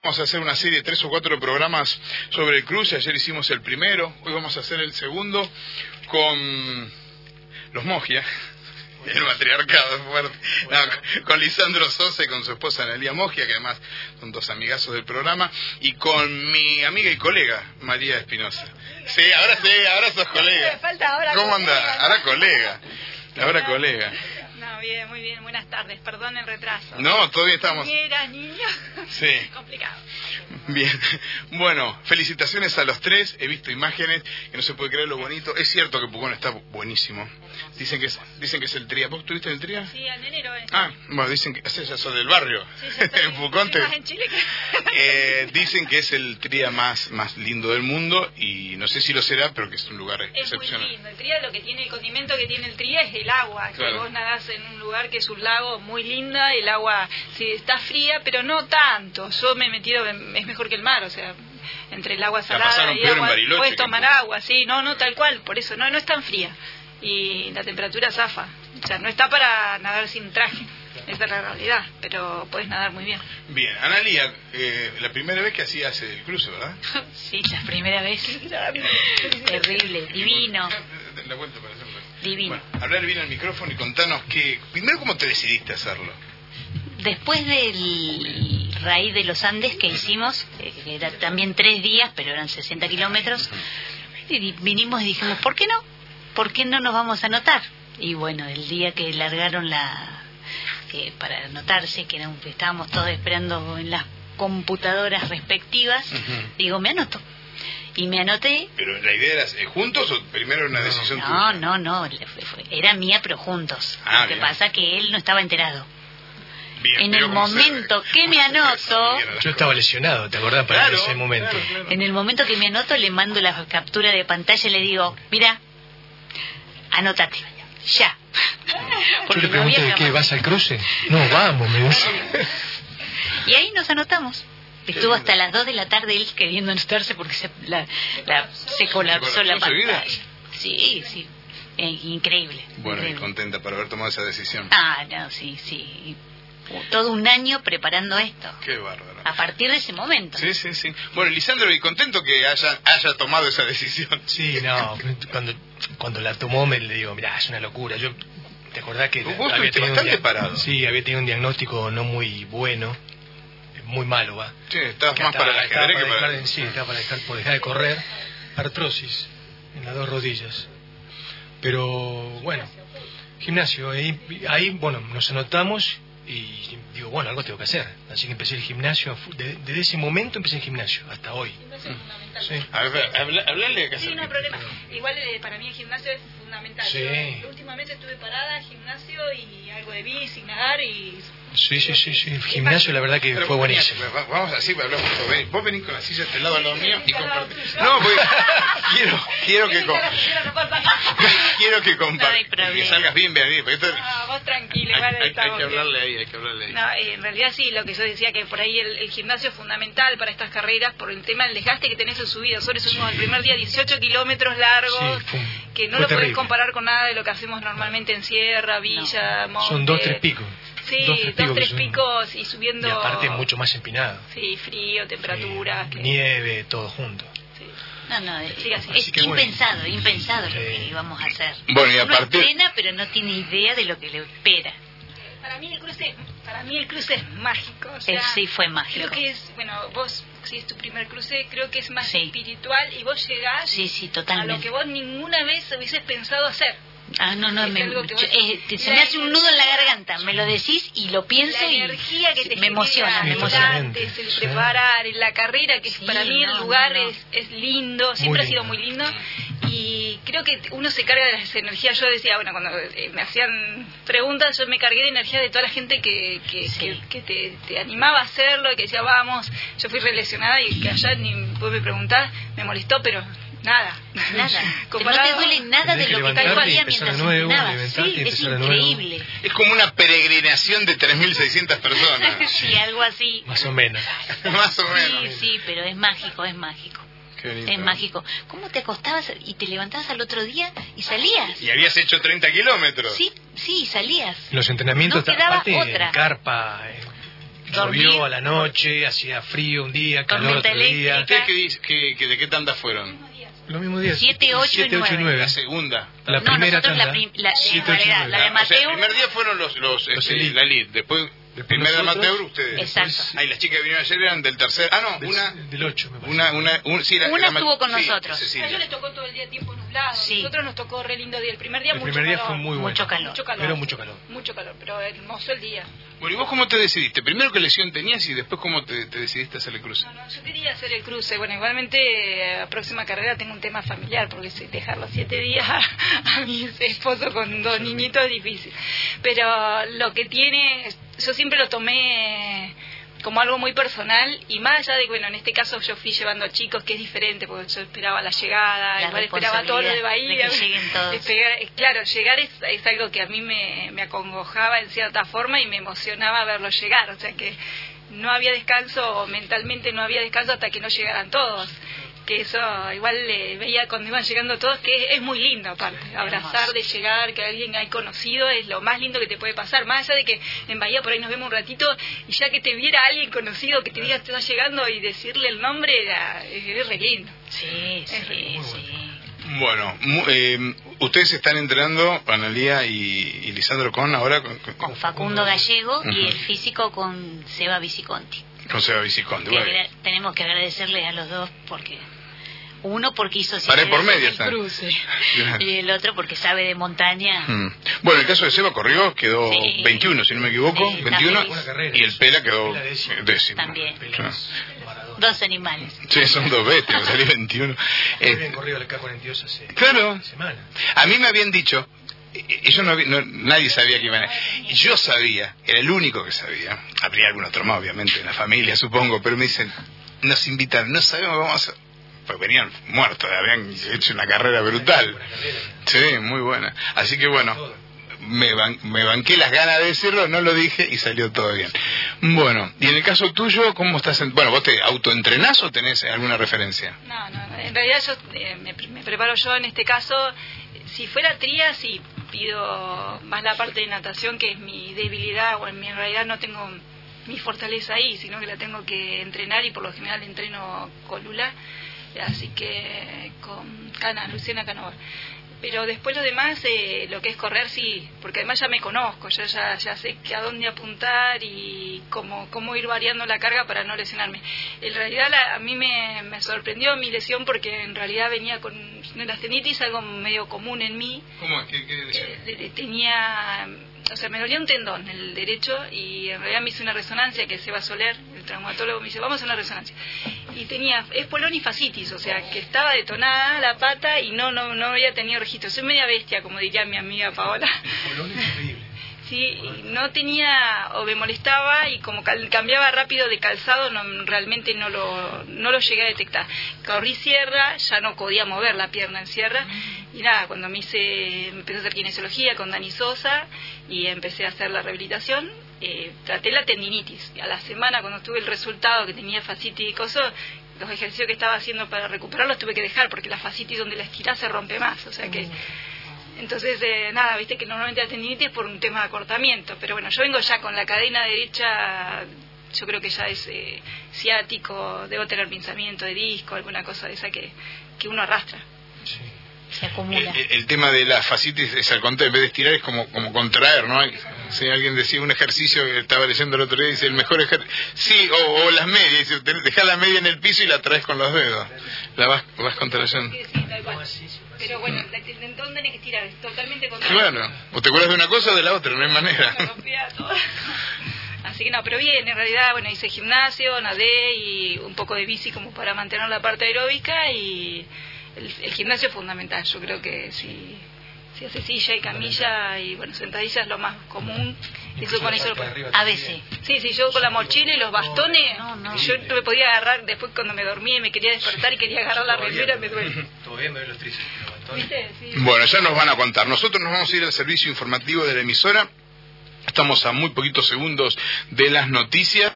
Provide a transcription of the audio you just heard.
Vamos a hacer una serie de 3 o 4 programas sobre el cruce. Ayer hicimos el primero, hoy vamos a hacer el segundo con los Mogia. El matriarcado es fuerte. No, con Lisandro Sosa y con su esposa Analía Mogia, que además son dos amigazos del programa, y con mi amiga y colega María Espinosa. Sí, ahora sos colega. ¿Cómo anda? Ahora colega. Ahora colega. No, bien, muy bien. Buenas tardes. Perdón el retraso. No, todavía estamos. Niños. Sí. Complicado. Bien. Bueno, felicitaciones a los tres. He visto imágenes que no se puede creer lo bonito. Es cierto que Pucón está buenísimo. Dicen que es el Tría. ¿Vos estuviste en el Tría? Sí, en enero. Bueno, dicen que ya sos del barrio. Sí, ya estoy, en Pucón más en Chile que... dicen que es el Tría más lindo del mundo y no sé si lo será, pero que es un lugar excepcional. Es muy lindo. El Tría, lo que tiene, el condimento que tiene el Tría es el agua. Claro. Que vos nadás en un lugar que es un lago muy linda, el agua sí está fría, pero no tanto. Yo me he metido, es mejor que el mar, o sea, entre el agua salada y agua puedes tomar agua, sí, no tal cual, por eso no es tan fría y la temperatura zafa, o sea, no está para nadar sin traje. Esa es la realidad, pero puedes nadar muy bien. Bien, Analía, la primera vez que hacías el cruce, ¿verdad? Sí, la primera vez. Terrible, divino. La cuento para hacerlo. Divino. Bueno, hablar bien al micrófono y contanos primero cómo te decidiste a hacerlo. Después del raíz de los Andes que hicimos, que era también 3 días, pero eran 60 kilómetros, y vinimos y dijimos, ¿por qué no? ¿Por qué no nos vamos a anotar? Y bueno, el día que largaron para anotarse, que estábamos todos esperando en las computadoras respectivas, digo, me anoto. Y me anoté. ¿Pero la idea era juntos o primero era una decisión tuya? No, era mía, pero juntos. Lo que pasa que él no estaba enterado. Bien, en el momento que me anoto... Yo estaba lesionado, ¿te acordás? Para ese momento. Claro. En el momento que me anoto, le mando la captura de pantalla y le digo, mira, anótate, ya. Yo le pregunto, ¿de qué? ¿Vas al cruce? No, vamos, me dice. Y ahí nos anotamos. Estuvo hasta las 2 de la tarde él queriendo anotarse porque se colapsó la pantalla. Sí, increíble. Bueno, increíble. Y contenta por haber tomado esa decisión. No, sí. Todo un año preparando esto. Qué bárbaro. A partir de ese momento. Sí. Bueno, Lisandro, y contento que haya tomado esa decisión. Sí, no, cuando la tomó le digo, mirá, es una locura. ¿Te acordás que vos estuviste bastante parado? Sí, había tenido un diagnóstico no muy bueno, muy malo, ¿va? Sí, estabas más para el ajedrez que para... Sí, estaba por dejar de correr, artrosis en las 2 rodillas. Pero bueno, gimnasio, ahí bueno, nos anotamos y digo, bueno, algo tengo que hacer. Así que empecé el gimnasio, desde ese momento empecé el gimnasio, hasta hoy. Sí. A ver, hablale acá. Sí, no hay problema. Igual para mí el gimnasio es fundamental. Sí. Yo últimamente estuve parada, gimnasio y algo de bici, nadar y... Sí. El gimnasio la verdad que pero fue buenísimo. Vamos así, hablamos. Vos venís con la silla de este lado al lado mío y compartís. No, porque quiero que compartas. Que salgas bien. Vos tranquilo, hay que hablarle ahí. No, en realidad sí, lo que yo decía que por ahí el gimnasio es fundamental para estas carreras por el tema del desgaste que tenés en subida. Nosotros subimos el primer día 18 kilómetros largos, que no lo podés comparar con nada de lo que hacemos normalmente en Sierra, Villa, Monte. Son 2-3 picos. Sí, 2-3 picos y subiendo... Y aparte mucho más empinado. Sí, frío, temperatura. Sí, nieve, todo junto. Sí. No, es impensado lo que íbamos a hacer. Bueno, y aparte... Uno entrena, pero no tiene idea de lo que le espera. Para mí el cruce es mágico. O sea, sí, fue mágico. Creo que es, vos, si es tu primer cruce, creo que es más espiritual y vos llegás totalmente. a lo que vos ninguna vez hubieses pensado hacer. Se me hace un nudo en la garganta, me lo decís y lo pienso la energía que te me emociona. Antes, el preparar, en la carrera, que para mí el lugar es lindo, siempre ha sido muy lindo y creo que uno se carga de las energías. Yo decía, cuando me hacían preguntas, yo me cargué de energía de toda la gente que te animaba a hacerlo y que decía, vamos. Yo fui relacionada y que allá ni vos me preguntás, me molestó, pero... Nada. No te duele nada de lo que te valía mientras entrenabas. Sí, es increíble. Es como una peregrinación de 3.600 personas. Sí, algo así. Más o menos. Sí, pero es mágico. Es mágico. ¿Cómo te acostabas y te levantabas al otro día y salías? Y habías hecho 30 kilómetros. Sí, salías. Los entrenamientos no quedaba aparte, otra. Carpa, llovió a la noche, hacía frío un día, calor otro día. ¿Ustedes de qué tanda fueron? Los mismos días. 7, 8 y 9. La segunda. La primera tanda. La de Mateo. O sea, el primer día fueron los la elite, después primera de Amateur, ustedes. Exacto. Ahí las chicas que vinieron ayer eran del tercer. Del 8, me parece. Una estuvo con nosotros. A ellos les tocó todo el día tiempo nublado. Sí. Nosotros nos tocó re lindo día. El primer día fue muy bueno. Mucho calor. Pero mucho calor. Mucho calor, pero hermoso el día. Bueno, ¿y vos cómo te decidiste? Primero, ¿qué lesión tenías y después cómo te decidiste hacer el cruce? No, yo quería hacer el cruce. Bueno, igualmente, la próxima carrera tengo un tema familiar, porque dejar los 7 días a mi esposo con 2 niñitos es difícil. Pero lo que tiene, yo siempre lo tomé como algo muy personal, y más allá de, bueno, en este caso yo fui llevando chicos, que es diferente, porque yo esperaba la llegada, igual esperaba todo lo de Bahía. De que lleguen todos. Claro, llegar es algo que a mí me acongojaba en cierta forma y me emocionaba verlo llegar, o sea que no había descanso, o mentalmente no había descanso hasta que no llegaran todos. Que eso igual veía cuando iban llegando todos, que es muy lindo aparte, abrazar de llegar, que alguien hay conocido es lo más lindo que te puede pasar, más allá de que en Bahía por ahí nos vemos un ratito y ya que te viera alguien conocido que te diga que estás llegando y decirle el nombre, es re lindo. Sí. Bueno, ustedes están entrenando, Analía y Lisandro ahora con Facundo Gallego y el físico con Seba Viciconti. Con Seba Viciconti, tenemos que agradecerles a los dos porque uno porque hizo Paré por medio, el cruce y el otro porque sabe de montaña. Bueno, el caso de Seba corrió, quedó 21 si no me equivoco, 21 y el Pela quedó décimo. También. Dos animales. Sí, son 2 bestias, salí 21. Habían corrido el K42 hace semana. A mí me habían dicho, ellos nadie sabía que iban a... Yo sabía, era el único que sabía. Habría algún otro más, obviamente, en la familia, supongo, pero me dicen, nos invitan, no sabemos cómo vamos a hacer. Pues venían muertos, habían hecho una carrera brutal. Sí, muy buena. Así que bueno, me banqué las ganas de decirlo, no lo dije y salió todo bien. Bueno, y en el caso tuyo, ¿cómo estás? Bueno, ¿vos te autoentrenás o tenés alguna referencia? No, en realidad yo me preparo yo en este caso. Si fuera tría, sí, pido más la parte de natación, que es mi debilidad, o en realidad no tengo mi fortaleza ahí, sino que la tengo que entrenar, y por lo general entreno con Lula, así que con Luciana Canova. Pero después lo demás, lo que es correr, sí, porque además ya me conozco, ya sé a dónde apuntar y cómo ir variando la carga para no lesionarme. En realidad a mí me sorprendió mi lesión, porque en realidad venía con una tendinitis, algo medio común en mí. ¿Cómo es? ¿Qué tenía... O sea, me dolía un tendón, el derecho, y en realidad me hice una resonancia, que Seba Soler, el traumatólogo, me dice, vamos a hacer una resonancia. Y tenía espolón y fascitis, o sea, que estaba detonada la pata y no había tenido registro. Soy media bestia, como diría mi amiga Paola. Espolón es terrible. Sí, no tenía, o me molestaba, y como cambiaba rápido de calzado, realmente no lo llegué a detectar. Corrí sierra, ya no podía mover la pierna en sierra, y nada, cuando me empecé a hacer kinesiología con Dani Sosa, y empecé a hacer la rehabilitación, traté la tendinitis. Y a la semana, cuando tuve el resultado que tenía fascitis y cosas, los ejercicios que estaba haciendo para recuperarlos tuve que dejar, porque la fascitis donde la estirás se rompe más, o sea que... Entonces, nada, viste que normalmente la tendinitis es por un tema de acortamiento, pero bueno, yo vengo ya con la cadena derecha, yo creo que ya es ciático, debo tener pinzamiento de disco, alguna cosa de esa que uno arrastra. Sí. Se acumula. El tema de la fascitis es al contrario, en vez de estirar es como contraer, ¿no? Si alguien decía un ejercicio que estaba leyendo el otro día, dice el mejor ejercicio, sí, o las medias, dice, dejá la media en el piso y la traes con los dedos, la vas contrayendo. Sí, tal cual. Pero bueno, el tendón tenés que estirar, es totalmente contrario. Claro, o te acuerdas de una cosa o de la otra, no hay manera. Así que no, pero bien, en realidad, bueno, hice gimnasio, nadé y un poco de bici como para mantener la parte aeróbica, y el gimnasio es fundamental. Yo creo que si hace silla y camilla y bueno, sentadilla es lo más común. Eso con eso a veces. Sí, yo con la mochila y los bastones, yo no me podía agarrar. Después cuando me dormía y me quería despertar y quería agarrar la remera, me duele. Todavía me duele los tríceps. ¿Viste? Sí. Bueno, ya nos van a contar. Nosotros nos vamos a ir al servicio informativo de la emisora. Estamos a muy poquitos segundos de las noticias.